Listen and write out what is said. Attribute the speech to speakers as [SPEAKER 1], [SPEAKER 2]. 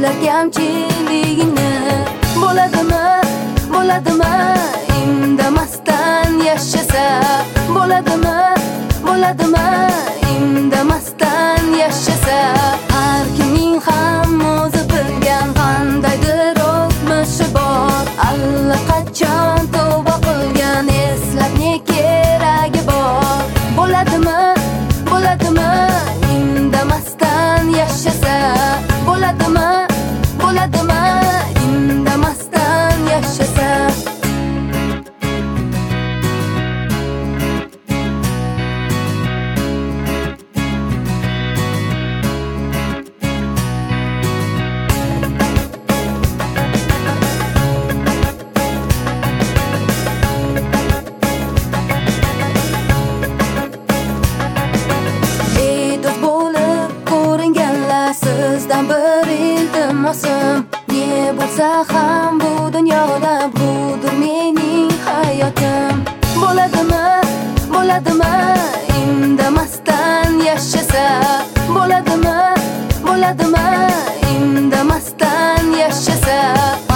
[SPEAKER 1] qilar kamchiligingni. Bo'ladimi indamasdan yashasa? Bo'ladimi indamasdan yashasa? Har kimning ham o'zi bilgan qandaydir o'tmishi bor. Allaqachon tavba qilgan, eslab ne keragi bor? Bo'ladimi indamasdan yashasa? Bo'ladimi indamasdan yashasa? Sizdan bir iltimosim, ne bo'lsa ham bu dunyoda budur mening hayotim. Bo'ladimi indamasdan yashasa? Bo'ladimi indamasdan yashasa?